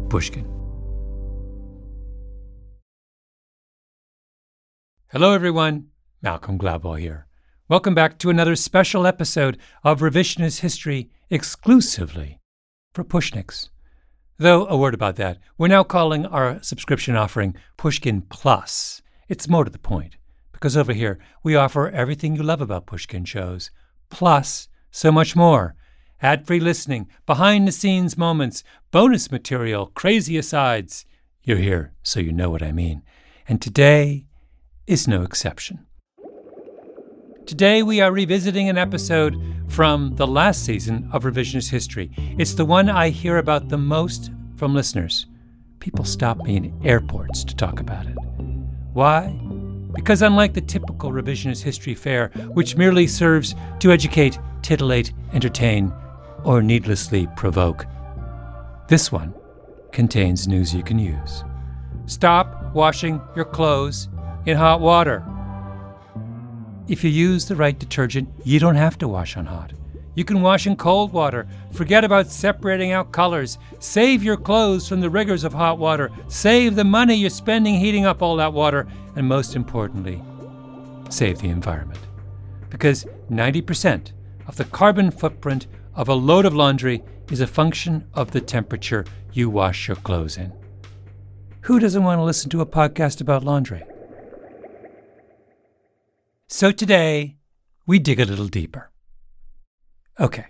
Pushkin. Hello, everyone. Malcolm Gladwell here. Welcome back to another special episode of Revisionist History exclusively for Pushniks. Though, a word about that, we're now calling our subscription offering Pushkin Plus. It's more to the point, because over here we offer everything you love about Pushkin shows, plus so much more. Ad-free listening, behind-the-scenes moments, bonus material, crazy asides. You're here, so you know what I mean. And today is no exception. Today we are revisiting an episode from the last season of Revisionist History. It's the one I hear about the most from listeners. People stop me in airports to talk about it. Why? Because unlike the typical Revisionist History fare, which merely serves to educate, titillate, entertain, or needlessly provoke, this one contains news you can use. Stop washing your clothes in hot water. If you use the right detergent, you don't have to wash on hot. You can wash in cold water. Forget about separating out colors. Save your clothes from the rigors of hot water. Save the money you're spending heating up all that water. And most importantly, save the environment. Because 90% of the carbon footprint of a load of laundry is a function of the temperature you wash your clothes in. Who doesn't want to listen to a podcast about laundry? So today, we dig a little deeper. Okay.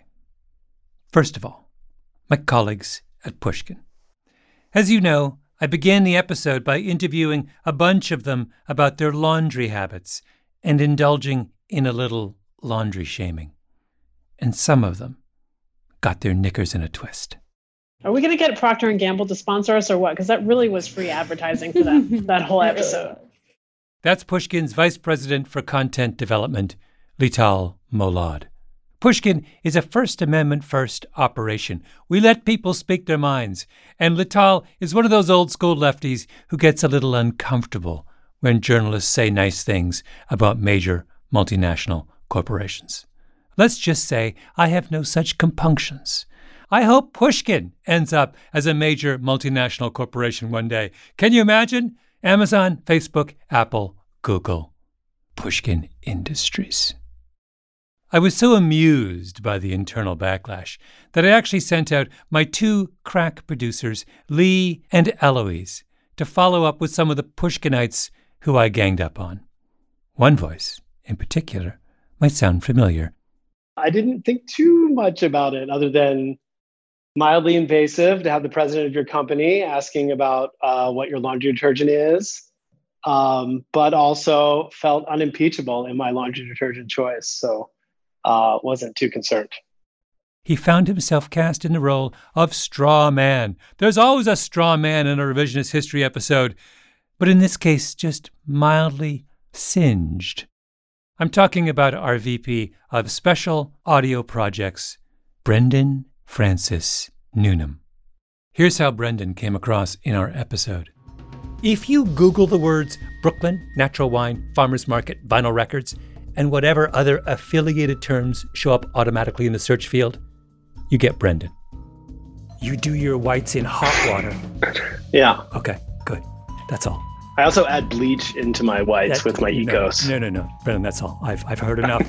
First of all, my colleagues at Pushkin. As you know, I began the episode by interviewing a bunch of them about their laundry habits and indulging in a little laundry shaming. And some of them got their knickers in a twist. Are we going to get Procter & Gamble to sponsor us or what? Because that really was free advertising for that whole episode. That's Pushkin's Vice President for Content Development, Lital Molad. Pushkin is a First Amendment first operation. We let people speak their minds. And Lital is one of those old school lefties who gets a little uncomfortable when journalists say nice things about major multinational corporations. Let's just say I have no such compunctions. I hope Pushkin ends up as a major multinational corporation one day. Can you imagine? Amazon, Facebook, Apple, Google, Pushkin Industries. I was so amused by the internal backlash that I actually sent out my two crack producers, Lee and Eloise, to follow up with some of the Pushkinites who I ganged up on. One voice, in particular, might sound familiar. I didn't think too much about it other than mildly invasive to have the president of your company asking about what your laundry detergent is, but also felt unimpeachable in my laundry detergent choice, so wasn't too concerned. He found himself cast in the role of straw man. There's always a straw man in a Revisionist History episode, but in this case, just mildly singed. I'm talking about our VP of Special Audio Projects, Brendan Francis Newnham. Here's how Brendan came across in our episode. If you Google the words Brooklyn, natural wine, farmers market, vinyl records, and whatever other affiliated terms show up automatically in the search field, you get Brendan. You do your whites in hot water. Yeah. Okay, good. That's all. I also add bleach into my whites with my Ecos. No. Brendan, that's all. I've heard enough.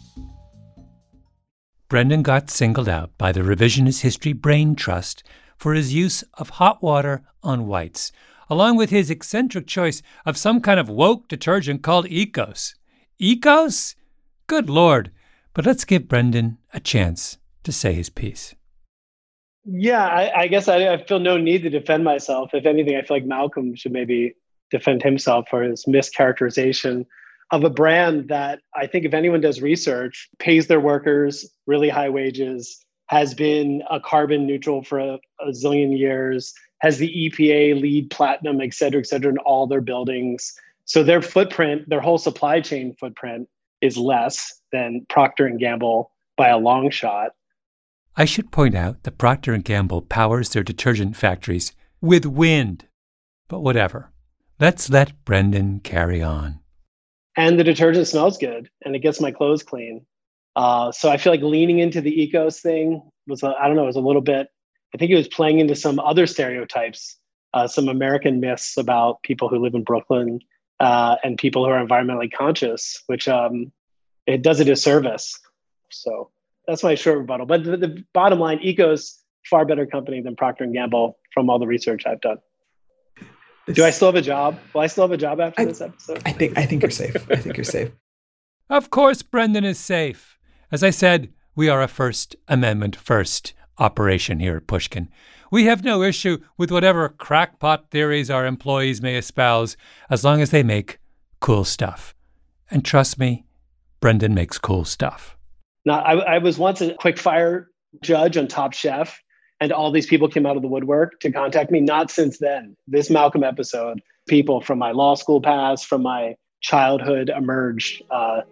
Brendan got singled out by the Revisionist History Brain Trust for his use of hot water on whites, along with his eccentric choice of some kind of woke detergent called Ecos. Ecos? Good Lord. But let's give Brendan a chance to say his piece. Yeah, I guess I feel no need to defend myself. If anything, I feel like Malcolm should maybe defend himself for his mischaracterization of a brand that I think if anyone does research, pays their workers really high wages, has been a carbon neutral for a zillion years, has the EPA LEED Platinum, et cetera, in all their buildings. So their footprint, their whole supply chain footprint is less than Procter & Gamble by a long shot. I should point out that Procter & Gamble powers their detergent factories with wind. But whatever. Let's let Brendan carry on. And the detergent smells good, and it gets my clothes clean. So I feel like leaning into the Ecos thing was, was a little bit I think he was playing into some other stereotypes, some American myths about people who live in Brooklyn and people who are environmentally conscious, which it does a disservice. So that's my short rebuttal. But the bottom line, Eco's far better company than Procter & Gamble from all the research I've done. Do I still have a job? Will I still have a job after this episode? I think you're safe. I think you're safe. Of course, Brendan is safe. As I said, we are a First Amendment first operation here at Pushkin. We have no issue with whatever crackpot theories our employees may espouse, as long as they make cool stuff. And trust me, Brendan makes cool stuff. Now, I was once a quick fire judge on Top Chef, and all these people came out of the woodwork to contact me. Not since then. This Malcolm episode, people from my law school past, from my childhood emerged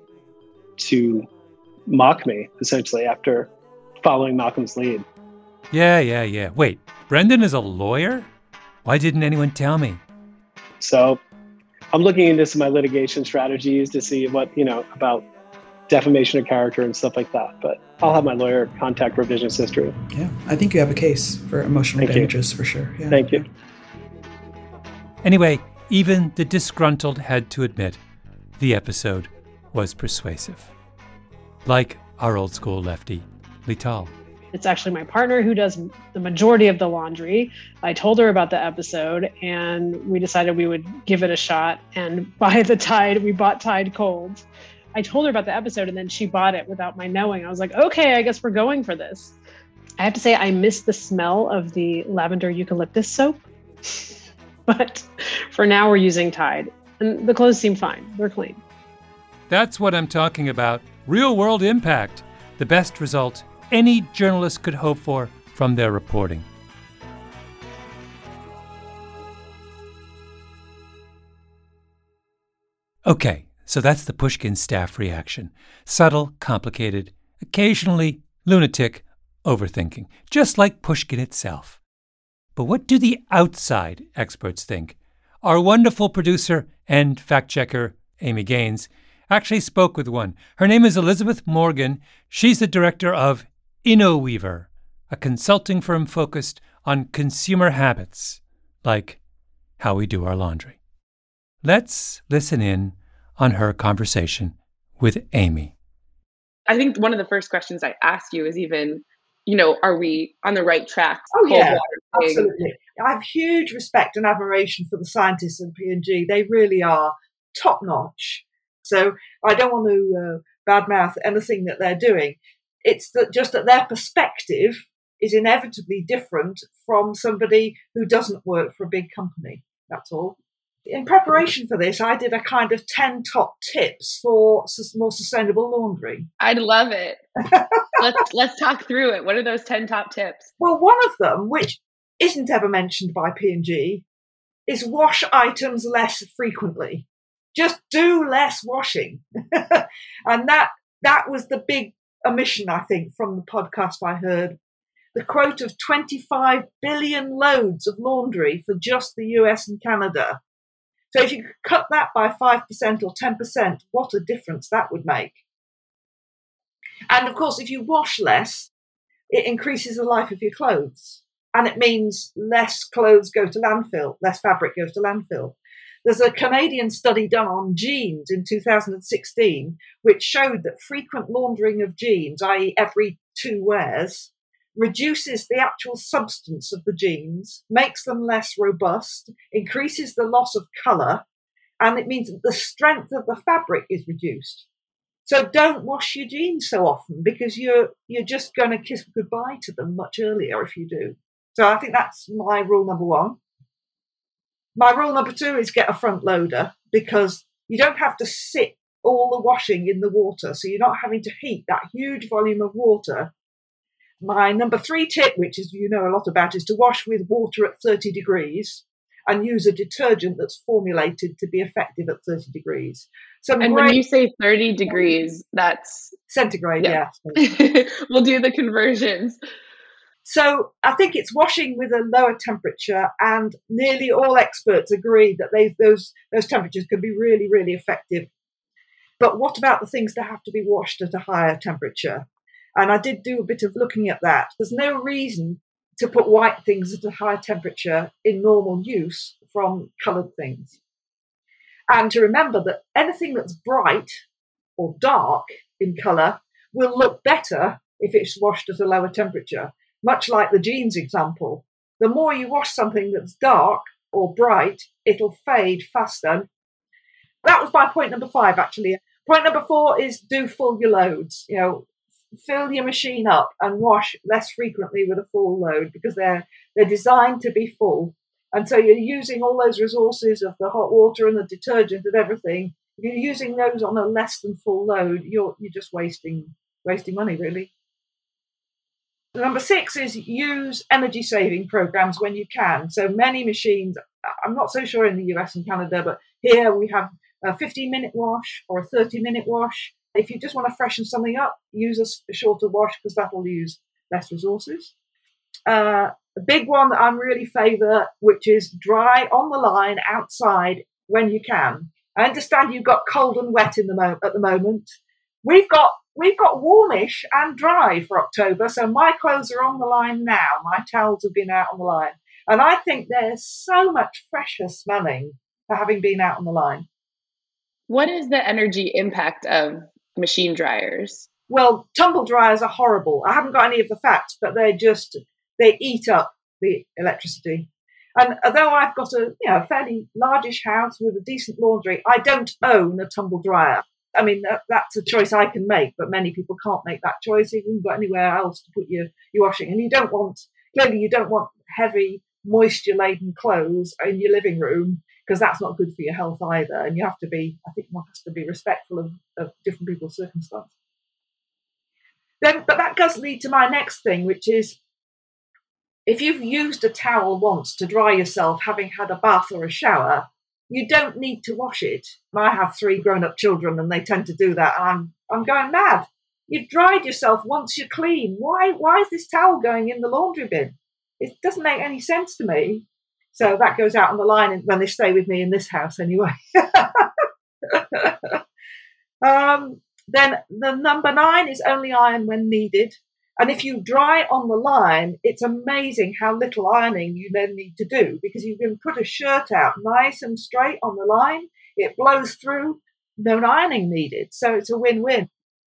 to mock me, essentially, after following Malcolm's lead. Yeah. Wait, Brendan is a lawyer? Why didn't anyone tell me? So I'm looking into some of my litigation strategies to see what, about defamation of character and stuff like that. But I'll have my lawyer contact Revisionist History. Yeah, I think you have a case for emotional damages for sure. Yeah. Thank you. Anyway, even the disgruntled had to admit the episode was persuasive. Like our old school lefty, Lital. It's actually my partner who does the majority of the laundry. I told her about the episode and we decided we would give it a shot and buy the Tide. We bought Tide Cold. I told her about the episode and then she bought it without my knowing. I was like, okay, I guess we're going for this. I have to say I miss the smell of the lavender eucalyptus soap, but for now we're using Tide and the clothes seem fine. They're clean. That's what I'm talking about. Real world impact. The best result any journalist could hope for from their reporting. Okay, so that's the Pushkin staff reaction. Subtle, complicated, occasionally lunatic overthinking, just like Pushkin itself. But what do the outside experts think? Our wonderful producer and fact-checker, Amy Gaines, actually spoke with one. Her name is Elizabeth Morgan. She's the director of InnoWeaver, a consulting firm focused on consumer habits, like how we do our laundry. Let's listen in on her conversation with Amy. I think one of the first questions I ask you is even, are we on the right track? Oh, yeah, absolutely. I have huge respect and admiration for the scientists in P&G. They really are top-notch. So I don't want to badmouth anything that they're doing. It's just that their perspective is inevitably different from somebody who doesn't work for a big company. That's all. In preparation for this, I did a kind of 10 top tips for more sustainable laundry. I'd love it. Let's talk through it. What are those 10 top tips? Well, one of them, which isn't ever mentioned by P&G, is wash items less frequently. Just do less washing. And that was the big omission, I think, from the podcast I heard. The quote of 25 billion loads of laundry for just the US and Canada. So if you could cut that by 5% or 10%, what a difference that would make. And of course, if you wash less, it increases the life of your clothes. And it means less clothes go to landfill, less fabric goes to landfill. There's a Canadian study done on jeans in 2016, which showed that frequent laundering of jeans, i.e. every 2 wears, reduces the actual substance of the jeans, makes them less robust, increases the loss of colour, and it means that the strength of the fabric is reduced. So don't wash your jeans so often because you're just going to kiss goodbye to them much earlier if you do. So I think that's my rule number 1. My rule number 2 is get a front loader because you don't have to sit all the washing in the water. So you're not having to heat that huge volume of water. My number 3 tip, which is you know a lot about, is to wash with water at 30 degrees and use a detergent that's formulated to be effective at 30 degrees. When you say 30 degrees, that's centigrade, yeah. We'll do the conversions. So I think it's washing with a lower temperature, and nearly all experts agree that those temperatures can be really, really effective. But what about the things that have to be washed at a higher temperature? And I did do a bit of looking at that. There's no reason to put white things at a higher temperature in normal use from coloured things. And to remember that anything that's bright or dark in colour will look better if it's washed at a lower temperature, much like the jeans example. The more you wash something that's dark or bright, it'll fade faster. That was my point number 5, actually. Point number 4 is do full your loads. You know, fill your machine up and wash less frequently with a full load, because they're designed to be full. And so you're using all those resources of the hot water and the detergent and everything. If you're using those on a less than full load, you're just wasting money, really. Number 6 is use energy saving programs when you can. So many machines, I'm not so sure in the US and Canada, but here we have a 15-minute wash or a 30-minute wash. If you just want to freshen something up, use a shorter wash, because that'll use less resources. A big one that I'm really favour, which is dry on the line outside when you can. I understand you've got cold and wet at the moment. We've got warmish and dry for October, so my clothes are on the line now. My towels have been out on the line. And I think they're so much fresher smelling for having been out on the line. What is the energy impact of machine dryers? Well, tumble dryers are horrible. I haven't got any of the facts, but they eat up the electricity. And although I've got a fairly largish house with a decent laundry, I don't own a tumble dryer. I mean, that's a choice I can make, but many people can't make that choice. You haven't got anywhere else to put your washing. And you don't want heavy, moisture-laden clothes in your living room, because that's not good for your health either. And I think one has to be respectful of different people's circumstances. But that does lead to my next thing, which is, if you've used a towel once to dry yourself, having had a bath or a shower, you don't need to wash it. I have 3 grown-up children, and they tend to do that. And I'm going mad. You've dried yourself once, you're clean. Why is this towel going in the laundry bin? It doesn't make any sense to me. So that goes out on the line when they stay with me in this house anyway. Then the number 9 is only iron when needed. And if you dry on the line, it's amazing how little ironing you then need to do, because you can put a shirt out nice and straight on the line. It blows through, no ironing needed. So it's a win-win.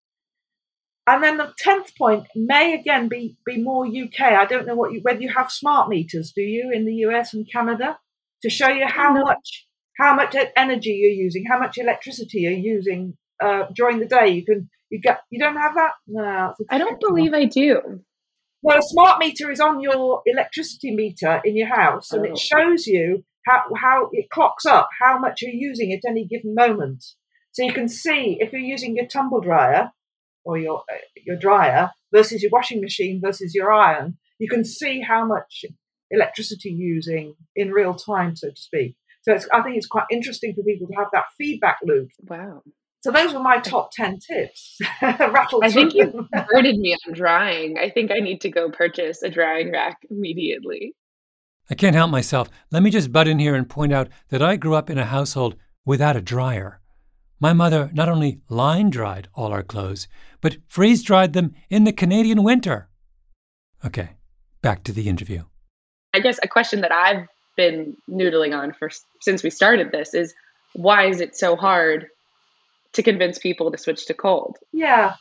And then the 10th point may again be more UK. I don't know whether you have smart meters, do you, in the US and Canada, to show you how much energy you're using, how much electricity you're using during the day. You don't have that? No. I don't believe I do. Well, a smart meter is on your electricity meter in your house, and it shows you how it clocks up how much you're using at any given moment. So you can see if you're using your tumble dryer or your dryer versus your washing machine versus your iron, you can see how much electricity you're using in real time, so to speak. So I think it's quite interesting for people to have that feedback loop. Wow. So those were my top 10 tips. I think you converted me on drying. I think I need to go purchase a drying rack immediately. I can't help myself. Let me just butt in here and point out that I grew up in a household without a dryer. My mother not only line dried all our clothes, but freeze dried them in the Canadian winter. Okay, back to the interview. I guess a question that I've been noodling on since we started this is, why is it so hard to convince people to switch to cold? Yeah.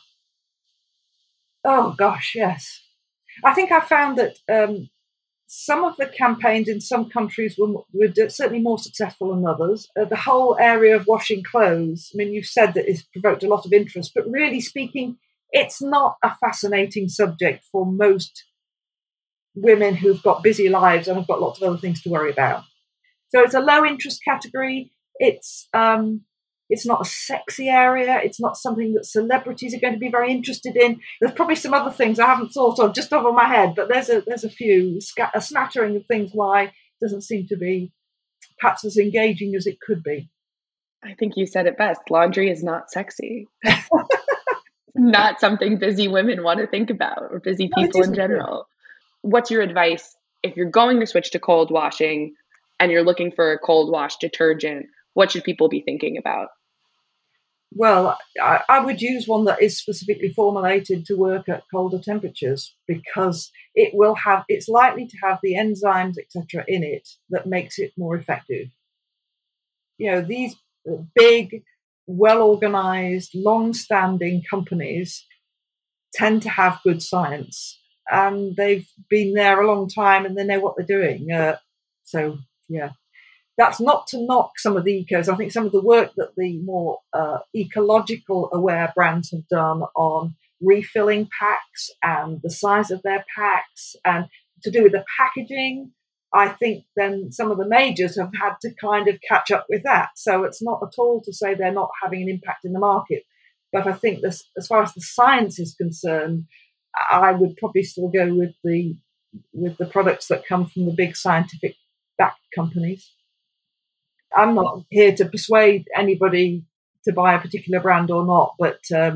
Oh, gosh, yes. I think I found that some of the campaigns in some countries were certainly more successful than others. The whole area of washing clothes, I mean, you've said that it's provoked a lot of interest, but really speaking, it's not a fascinating subject for most women who've got busy lives and have got lots of other things to worry about. So it's a low interest category. It's not a sexy area. It's not something that celebrities are going to be very interested in. There's probably some other things I haven't thought of just over my head, but there's a few, a smattering of things why it doesn't seem to be perhaps as engaging as it could be. I think you said it best. Laundry is not sexy. Not something busy women want to think about, or busy people in general. What's your advice if you're going to switch to cold washing and you're looking for a cold wash detergent? What should people be thinking about? Well, I would use one that is specifically formulated to work at colder temperatures, because it's likely to have the enzymes, etc., in it that makes it more effective. These big, well-organized, long-standing companies tend to have good science, and they've been there a long time and they know what they're doing. So, yeah. That's not to knock some of the ecos. I think some of the work that the more ecological aware brands have done on refilling packs and the size of their packs and to do with the packaging, I think then some of the majors have had to kind of catch up with that. So it's not at all to say they're not having an impact in the market. But I think this, as far as the science is concerned, I would probably still go with the products that come from the big scientific backed companies. I'm not here to persuade anybody to buy a particular brand or not, but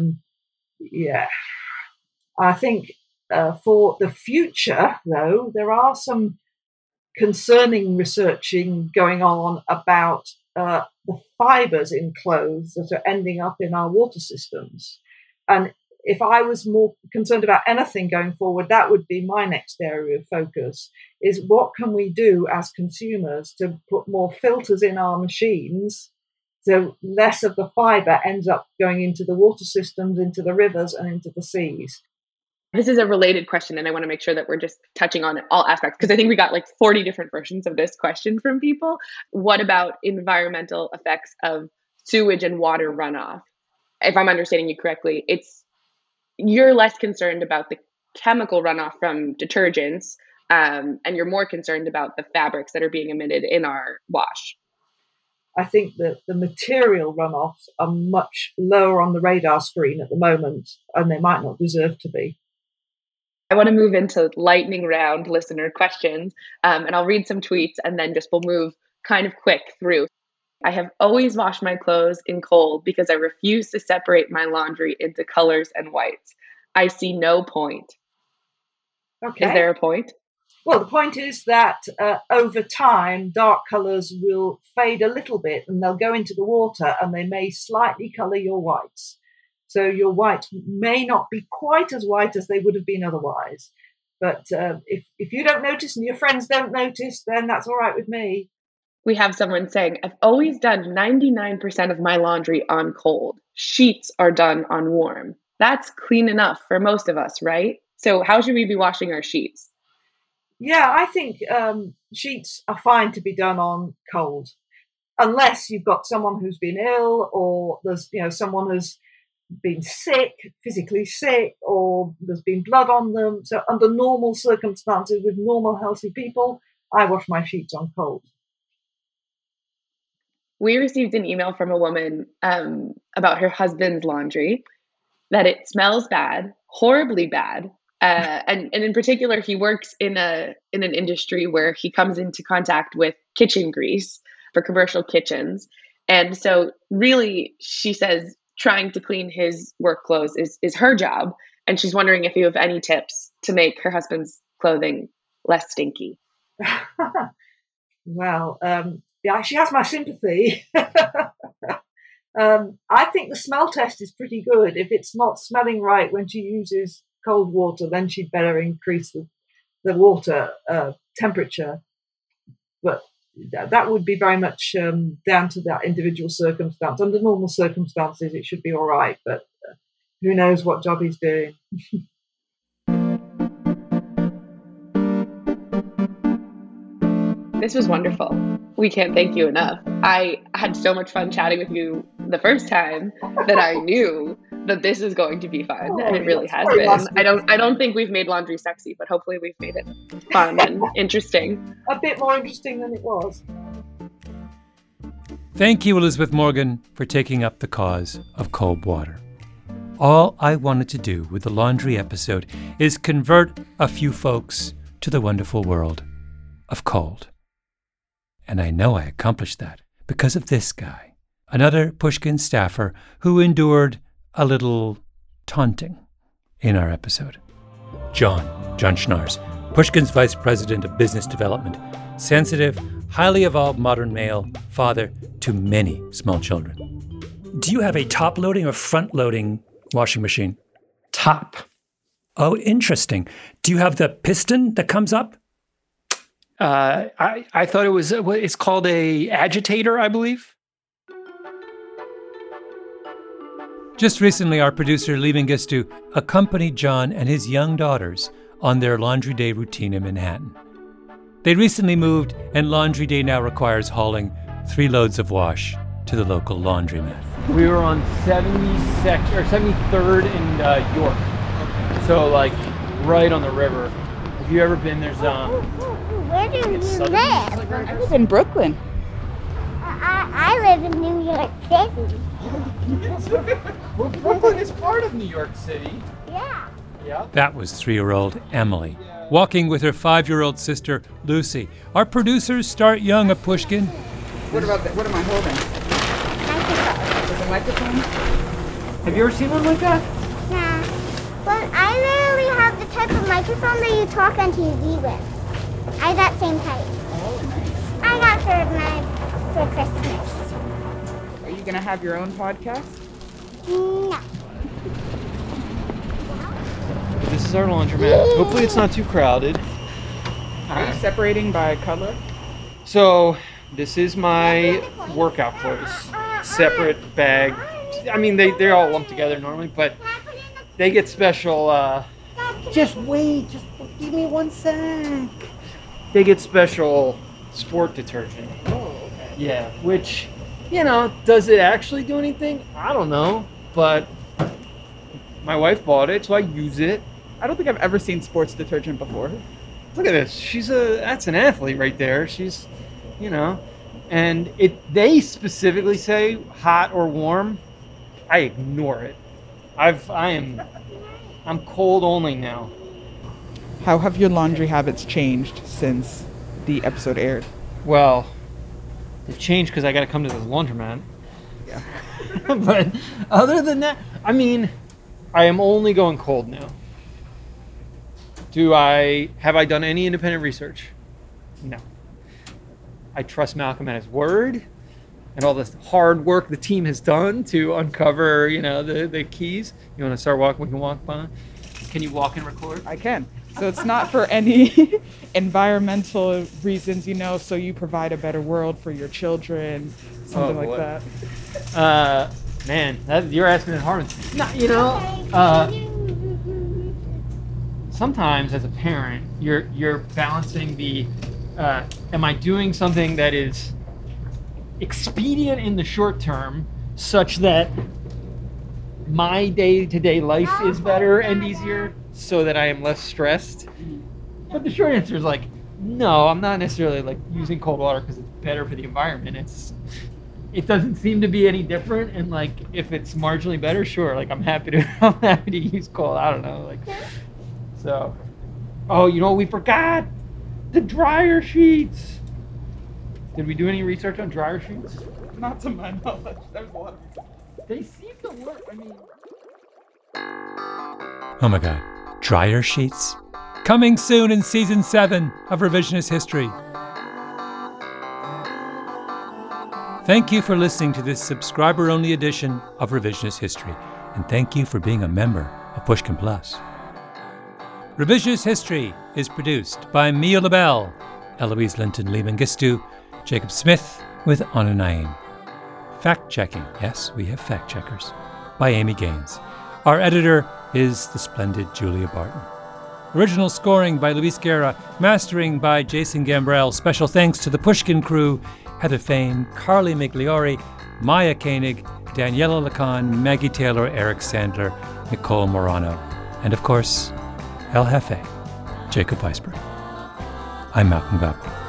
I think for the future, though, there are some concerning researching going on about the fibres in clothes that are ending up in our water systems. And if I was more concerned about anything going forward, that would be my next area of focus, is what can we do as consumers to put more filters in our machines so less of the fibre ends up going into the water systems, into the rivers and into the seas. This is a related question, and I want to make sure that we're just touching on all aspects, because I think we got like 40 different versions of this question from people. What about environmental effects of sewage and water runoff? If I'm understanding you correctly, you're less concerned about the chemical runoff from detergents, and you're more concerned about the fabrics that are being emitted in our wash. I think that the material runoffs are much lower on the radar screen at the moment, and they might not deserve to be. I want to move into lightning round listener questions, and I'll read some tweets, and then we'll move kind of quick through. I have always washed my clothes in cold because I refuse to separate my laundry into colors and whites. I see no point. Okay. Is there a point? Well, the point is that over time, dark colours will fade a little bit and they'll go into the water and they may slightly colour your whites. So your whites may not be quite as white as they would have been otherwise. But if you don't notice and your friends don't notice, then that's all right with me. We have someone saying, I've always done 99% of my laundry on cold. Sheets are done on warm. That's clean enough for most of us, right? So how should we be washing our sheets? Yeah, I think sheets are fine to be done on cold, unless you've got someone who's been ill, or there's someone who's been sick, physically sick, or there's been blood on them. So under normal circumstances with normal healthy people, I wash my sheets on cold. We received an email from a woman about her husband's laundry, that it smells bad, horribly bad. And in particular, he works in an industry where he comes into contact with kitchen grease for commercial kitchens. And so really, she says, trying to clean his work clothes is her job. And she's wondering if you have any tips to make her husband's clothing less stinky. Well, yeah, she has my sympathy. I think the smell test is pretty good. If it's not smelling right when she uses cold water, then she'd better increase the water temperature. But that would be very much down to that individual circumstance. Under normal circumstances, it should be all right, but who knows what job he's doing. This was wonderful. We can't thank you enough. I had so much fun chatting with you the first time that I knew that this is going to be fun, and it really has been. I don't think we've made laundry sexy, but hopefully we've made it fun and interesting. A bit more interesting than it was. Thank you, Elizabeth Morgan, for taking up the cause of cold water. All I wanted to do with the laundry episode is convert a few folks to the wonderful world of cold. And I know I accomplished that because of this guy, another Pushkin staffer who endured a little taunting in our episode. John Schnars, Pushkin's Vice President of Business Development, sensitive, highly evolved modern male, father to many small children. Do you have a top-loading or front-loading washing machine? Top. Oh, interesting. Do you have the piston that comes up? I thought it was, it's called a agitator, I believe. Just recently, our producer, Lee Mengistu, accompanied John and his young daughters on their laundry day routine in Manhattan. They recently moved, and laundry day now requires hauling 3 loads of wash to the local laundromat. We were on 73rd in York. So, like, right on the river. Have you ever been? There's, Where do you live? I live in Brooklyn. I live in New York City. Well, Brooklyn is part of New York City. Yeah. Yeah. That was 3-year-old Emily, walking with her 5-year-old sister, Lucy. Our producers start young at Pushkin. What am I holding? Is it a microphone? Have you ever seen one like that? Nah. But I literally have the type of microphone that you talk on TV with. I got same type. Oh, nice. I got for Christmas. Are you going to have your own podcast? No. This is our laundromat. Hopefully it's not too crowded. Are you separating by color? So, this is my workout clothes. Separate bag. I mean, they're all lumped together normally, but they get special, just wait, just give me 1 sec. They get special sport detergent. Oh, okay. Yeah, which, does it actually do anything? I don't know, but my wife bought it, so I use it. I don't think I've ever seen sports detergent before. Look at this. That's an athlete right there. She's, and they specifically say hot or warm. I ignore it. I'm cold only now. How have your laundry habits changed since the episode aired? Well, it changed because I got to come to the laundromat. Yeah. But other than that, I mean, I am only going cold now. Have I done any independent research? No. I trust Malcolm at his word and all the hard work the team has done to uncover, the keys. You want to start walking? We can walk by. Can you walk and record? I can. So it's not for any environmental reasons, so you provide a better world for your children, something like that. Man, you're asking it hard. Sometimes as a parent, you're balancing the, am I doing something that is expedient in the short term such that my day-to-day life is better and easier so that I am less stressed? But the short answer is no, I'm not necessarily using cold water because it's better for the environment. It doesn't seem to be any different, and if it's marginally better, sure, I'm happy to use cold. I don't know, so. Oh, you know what we forgot? The dryer sheets. Did we do any research on dryer sheets? Not to my knowledge. There's a lot of research. They seem to work. I mean. Oh my God. Dryer sheets? Coming soon in Season 7 of Revisionist History. Thank you for listening to this subscriber-only edition of Revisionist History, and thank you for being a member of Pushkin Plus. Revisionist History is produced by Mia LaBelle, Eloise Linton, Lee Mengistu, Jacob Smith with Anna Naeem. Fact-checking, yes, we have fact-checkers, by Amy Gaines. Our editor is the splendid Julia Barton. Original scoring by Luis Guerra, mastering by Jason Gambrell. Special thanks to the Pushkin crew, Heather Fain, Carly Migliori, Maya Koenig, Daniela Lacan, Maggie Taylor, Eric Sandler, Nicole Morano, and of course, El Jefe, Jacob Weisberg. I'm Malcolm Gladwell.